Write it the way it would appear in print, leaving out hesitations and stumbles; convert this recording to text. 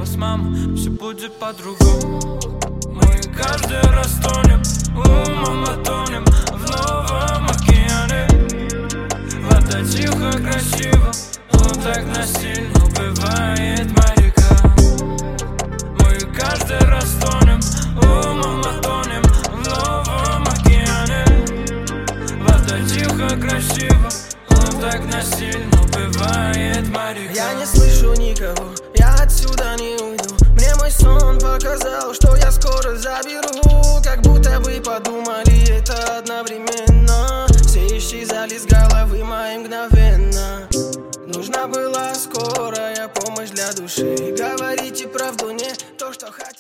вас, мама, все будет по-другому. Мы каждый раз тонем, умом тонем в новом океане. Вода тихо, красиво, но так насильно убивает моряка. Мы каждый раз тонем, умом тонем в новом океане. Вода тихо, красиво, но так насильно убивает моряка. Я не слышу никого, я отсюда не уйду. Мне мой сон показал, что я скоро заберу. Как будто вы подумали это одновременно. Все исчезали с головы моей мгновенно. Нужна была скорая помощь для души. Говорите правду, не то, что хотите.